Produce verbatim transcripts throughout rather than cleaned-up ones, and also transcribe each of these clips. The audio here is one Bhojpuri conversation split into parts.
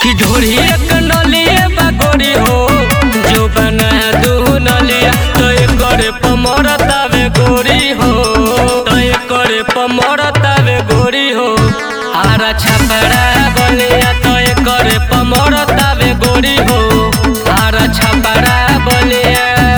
कि ढोरी एक नलिया बागोरी हो जो बना दू नलिया तो करे पमरतावे गोरी हो तो करे पमरतावे गोरी हो आरा छपरा बलिया तो करे पमरतावे गोरी हो आरा छपरा बलिया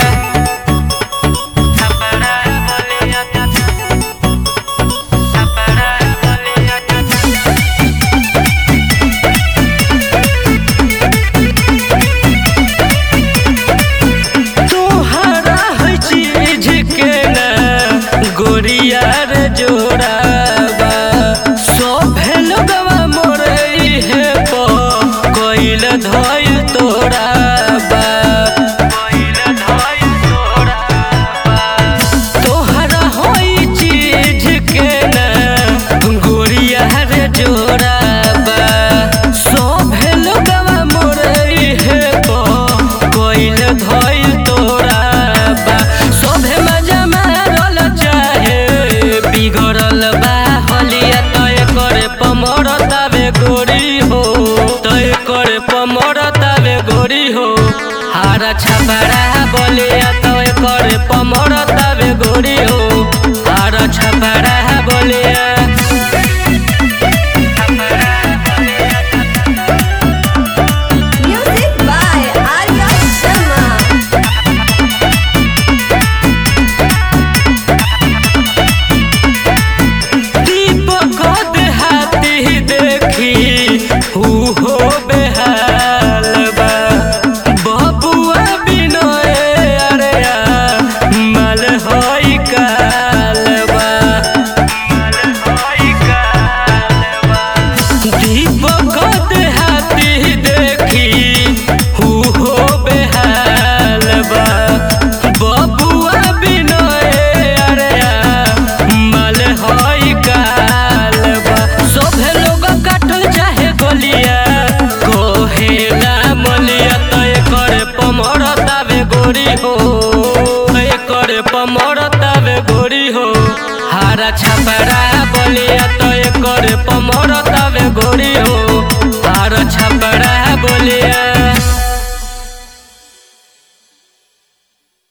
गोरिया रे जोड़ाबा सोभे लोगवा मोरई है पो कोइल धोइल तोड़ाबा कोइल धोइल तोड़ाबा तोहरा होई चीज के ना गोरिया रे जोड़ाबा सोभे लोगवा मोरई है पो कोइल धोइल तोड़ाबा सोभे मजा बिगड़ल बा हलिया तय करे पमरतावे गोरी हो तय करे पमरतावे गोरी हो हारा छपरा बलिया तय करे पमरतावे गोरी हो हारा छपरा बलिया गोरी हो करे पमरतावे गोरी हो हारा छपरा बलिया तो करे पमर